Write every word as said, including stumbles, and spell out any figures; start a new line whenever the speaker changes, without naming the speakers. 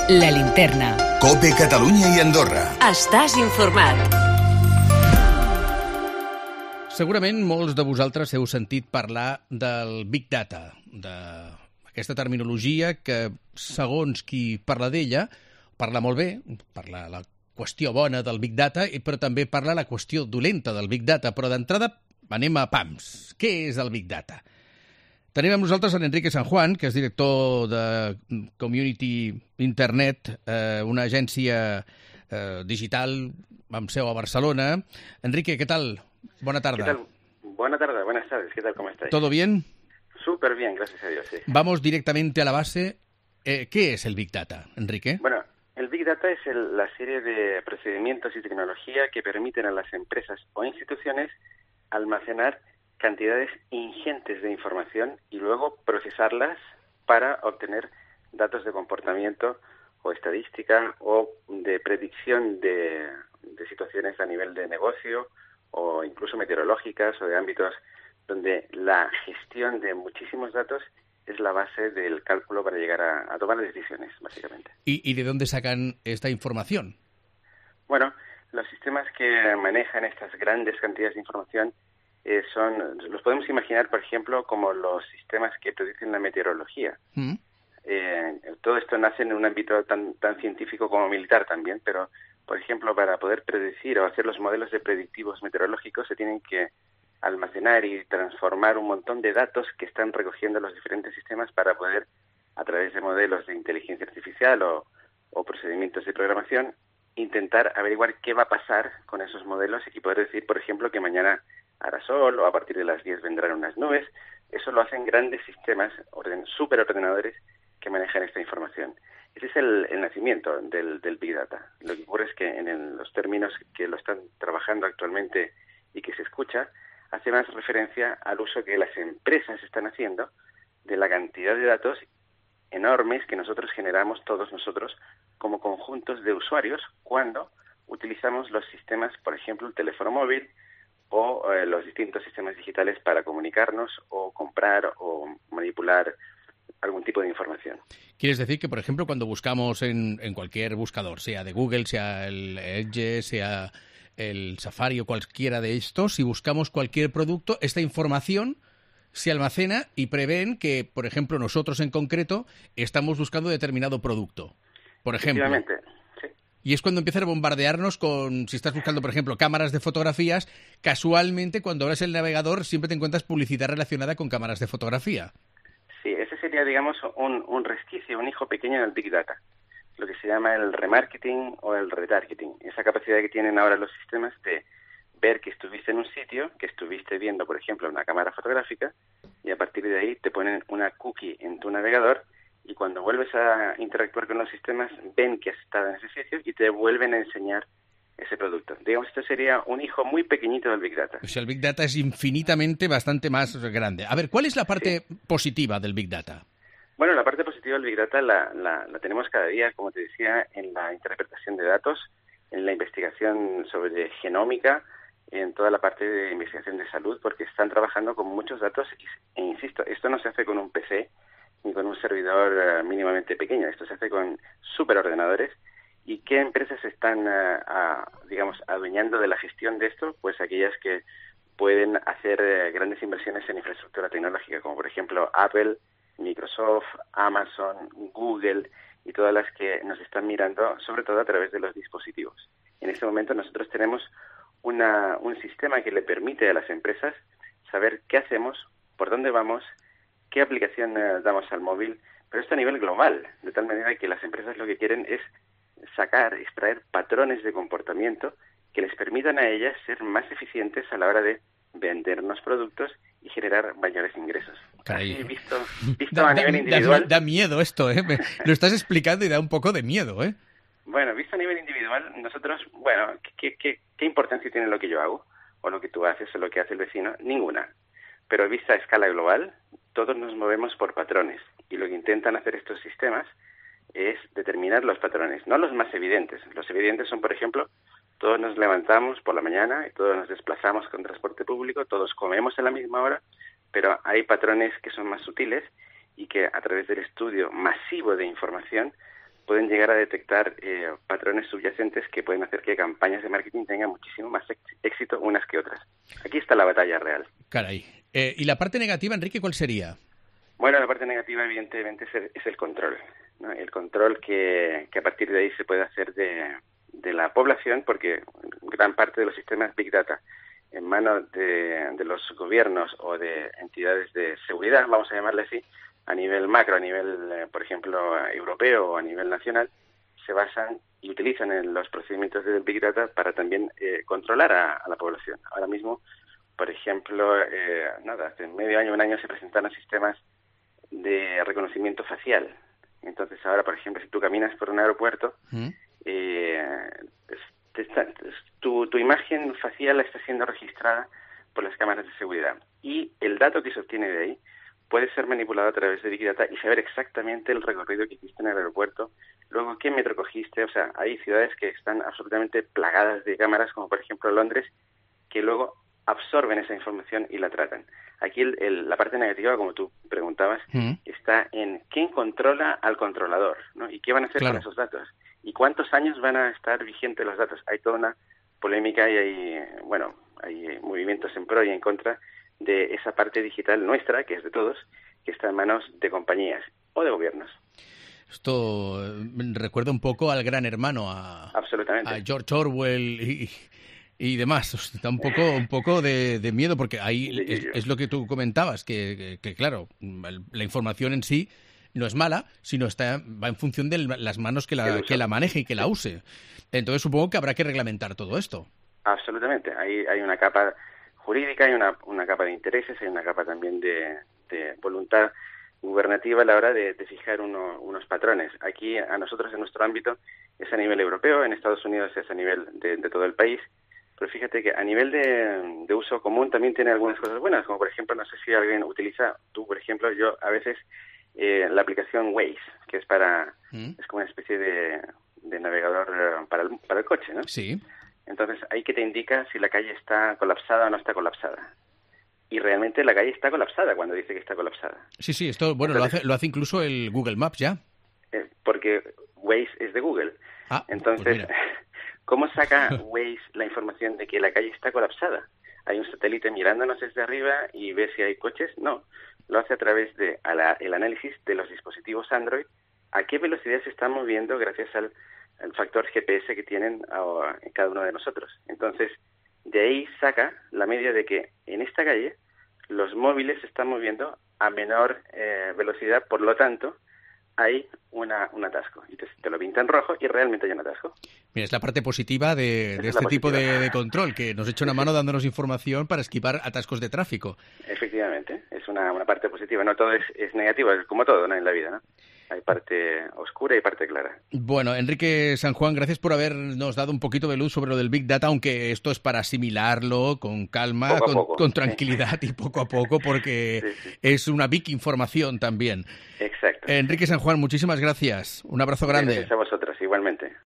La Linterna.
COPE Catalunya i Andorra.
Estàs informat.
Segurament molts de vosaltres heu sentit parlar del Big Data, d'aquesta terminologia que, segons qui parla d'ella, parla molt bé, parla la qüestió bona del Big Data, però també parla la qüestió dolenta del Big Data. Però d'entrada anem a pams. Què és el Big Data? Tenim amb nosaltres en Enrique San Juan, que és director de Community Internet, eh, una agència eh, digital amb seu a Barcelona. Enrique, ¿qué tal? Buena tarde.
¿Qué tal? Buena tarde, buenas tardes. ¿Qué tal? ¿Cómo estáis?
¿Todo bien?
Súper bien, gracias a Dios, sí.
Vamos directamente a la base. Eh, ¿Qué es el Big Data, Enrique?
Bueno, el Big Data es el, la serie de procedimientos y tecnología que permiten a las empresas o instituciones almacenar cantidades ingentes de información y luego procesarlas para obtener datos de comportamiento o estadística o de predicción de, de situaciones a nivel de negocio o incluso meteorológicas o de ámbitos donde la gestión de muchísimos datos es la base del cálculo para llegar a, a tomar decisiones, básicamente.
¿Y, ¿Y de dónde sacan esta información?
Bueno, los sistemas que manejan estas grandes cantidades de información eh, son, los podemos imaginar, por ejemplo, como los sistemas que producen la meteorología. ¿Mm? Eh, todo esto nace en un ámbito tan, tan científico como militar también, pero, por ejemplo, para poder predecir o hacer los modelos de predictivos meteorológicos se tienen que almacenar y transformar un montón de datos que están recogiendo los diferentes sistemas para poder, a través de modelos de inteligencia artificial o, o procedimientos de programación, intentar averiguar qué va a pasar con esos modelos y poder decir, por ejemplo, que mañana hará sol o a partir de las diez vendrán unas nubes. Eso lo hacen grandes sistemas, orden, superordenadores que manejan esta información. Ese es el, el nacimiento del, del Big Data. Lo que ocurre es que en el, los términos que lo están trabajando actualmente y que se escucha, hace más referencia al uso que las empresas están haciendo de la cantidad de datos enormes que nosotros generamos todos nosotros como conjuntos de usuarios cuando utilizamos los sistemas, por ejemplo, el teléfono móvil o eh, los distintos sistemas digitales para comunicarnos o comprar o manipular algún tipo de información.
¿Quieres decir que, por ejemplo, cuando buscamos en, en cualquier buscador, sea de Google, sea el Edge, sea el Safari o cualquiera de estos, si buscamos cualquier producto, esta información se almacena y prevén que, por ejemplo, nosotros en concreto estamos buscando determinado producto, por ejemplo.
Sí.
Y es cuando empiezan a bombardearnos con, si estás buscando, por ejemplo, cámaras de fotografías, casualmente cuando abres el navegador siempre te encuentras publicidad relacionada con cámaras de fotografía.
Sí, ese sería, digamos, un, un resquicio, un hijo pequeño del Big Data, lo que se llama el remarketing o el retargeting, esa capacidad que tienen ahora los sistemas de ver que estuviste en un sitio, que estuviste viendo, por ejemplo, una cámara fotográfica, y a partir de ahí te ponen una cookie en tu navegador, y cuando vuelves a interactuar con los sistemas, ven que has estado en ese sitio y te vuelven a enseñar ese producto. Digamos, esto sería un hijo muy pequeñito del Big Data.
O sea, el Big Data es infinitamente bastante más grande. A ver, ¿cuál es la parte sí. positiva del Big Data?
Bueno, la parte positiva del Big Data la, la, la tenemos cada día, como te decía, en la interpretación de datos, en la investigación sobre genómica, en toda la parte de investigación de salud, porque están trabajando con muchos datos e, insisto, esto no se hace con un P C ni con un servidor uh, mínimamente pequeño, esto se hace con superordenadores. ¿Y qué empresas están, uh, uh, digamos, adueñando de la gestión de esto? Pues aquellas que pueden hacer uh, grandes inversiones en infraestructura tecnológica, como por ejemplo Apple, Microsoft, Amazon, Google y todas las que nos están mirando, sobre todo a través de los dispositivos. En este momento nosotros tenemos una, un sistema que le permite a las empresas saber qué hacemos, por dónde vamos, qué aplicación eh, damos al móvil, pero esto a nivel global, de tal manera que las empresas lo que quieren es sacar, extraer patrones de comportamiento que les permitan a ellas ser más eficientes a la hora de vendernos productos y generar mayores ingresos.
Caray.
Así, visto, visto
da,
a nivel
da,
individual...
Da, da miedo esto, ¿eh? Me, lo estás explicando y da un poco de miedo, ¿eh?
Bueno, visto a nivel individual, nosotros, bueno, ¿qué, qué, qué importancia tiene lo que yo hago? O lo que tú haces o lo que hace el vecino? Ninguna. Pero vista a escala global, todos nos movemos por patrones. Y lo que intentan hacer estos sistemas es determinar los patrones, no los más evidentes. Los evidentes son, por ejemplo, todos nos levantamos por la mañana y todos nos desplazamos con transporte público, todos comemos a la misma hora, pero hay patrones que son más sutiles y que a través del estudio masivo de información pueden llegar a detectar eh, patrones subyacentes que pueden hacer que campañas de marketing tengan muchísimo más éxito unas que otras. Aquí está la batalla real.
Caray. Eh, ¿Y la parte negativa, Enrique, cuál sería?
Bueno, la parte negativa evidentemente es el, es el control, ¿no? El control que, que a partir de ahí se puede hacer de, de la población, porque gran parte de los sistemas Big Data en manos de, de los gobiernos o de entidades de seguridad, vamos a llamarle así, a nivel macro, a nivel, eh, por ejemplo, europeo o a nivel nacional, se basan y utilizan en los procedimientos del Big Data para también eh, controlar a, a la población. Ahora mismo, por ejemplo, eh, nada, hace medio año, un año se presentaron sistemas de reconocimiento facial. Entonces ahora, por ejemplo, si tú caminas por un aeropuerto, ¿Mm? eh, te está, tu, tu imagen facial está siendo registrada por las cámaras de seguridad. Y el dato que se obtiene de ahí puede ser manipulado a través de Big Data y saber exactamente el recorrido que hiciste en el aeropuerto, luego qué metro cogiste. O sea, hay ciudades que están absolutamente plagadas de cámaras, como por ejemplo Londres, que luego absorben esa información y la tratan. Aquí el, el, la parte negativa, como tú preguntabas, ¿Mm? está en quién controla al controlador, ¿no? Y qué van a hacer claro. con esos datos. Y cuántos años van a estar vigentes los datos. Hay toda una polémica y hay, bueno, hay movimientos en pro y en contra de esa parte digital nuestra, que es de todos, que está en manos de compañías o de gobiernos.
Esto recuerda un poco al Gran Hermano, a,
Absolutamente.
a George Orwell y, y demás. Da un poco, un poco de, de miedo, porque ahí sí, es, es lo que tú comentabas, que, que, que claro, la información en sí no es mala, sino está va en función de las manos que la, que la maneje y que la use. Entonces supongo que habrá que reglamentar todo esto.
Absolutamente. Hay, hay una capa jurídica, hay una, una capa de intereses, hay una capa también de, de voluntad gubernativa a la hora de, de fijar uno, unos patrones. Aquí a nosotros en nuestro ámbito es a nivel europeo, en Estados Unidos es a nivel de, de todo el país, pero fíjate que a nivel de, de uso común también tiene algunas cosas buenas, como por ejemplo, no sé si alguien utiliza, tú por ejemplo, yo a veces eh, la aplicación Waze, que es para, ¿Mm? es como una especie de, de navegador para el, para el coche, ¿no?
Sí.
Entonces, ahí que te indica si la calle está colapsada o no está colapsada. Y realmente la calle está colapsada cuando dice que está colapsada.
Sí, sí, esto bueno Entonces, lo hace lo hace incluso el Google Maps ya.
Eh, porque Waze es de Google.
Ah,
Entonces,
pues
¿cómo saca Waze la información de que la calle está colapsada? ¿Hay un satélite mirándonos desde arriba y ve si hay coches? No, lo hace a través de a la, el análisis de los dispositivos Android, a qué velocidad se están moviendo gracias al el factor G P S que tienen a, en cada uno de nosotros. Entonces, de ahí saca la media de que en esta calle los móviles se están moviendo a menor eh, velocidad, por lo tanto, hay una, un atasco. Y te, te lo pinta en rojo y realmente hay un atasco.
Mira, es la parte positiva de, de este
positiva.
tipo de, de control, que nos echa una mano dándonos información para esquivar atascos de tráfico.
Efectivamente, es una, una parte positiva. No todo es, es negativo, es como todo, ¿no?, en la vida, ¿no? Hay parte oscura y parte clara.
Bueno, Enrique San Juan, gracias por habernos dado un poquito de luz sobre lo del Big Data, aunque esto es para asimilarlo con calma, con,
poco,
con tranquilidad sí. y poco a poco, porque sí, sí. es una big información también.
Exacto.
Enrique San Juan, muchísimas gracias. Un abrazo grande.
Gracias a vosotros, igualmente.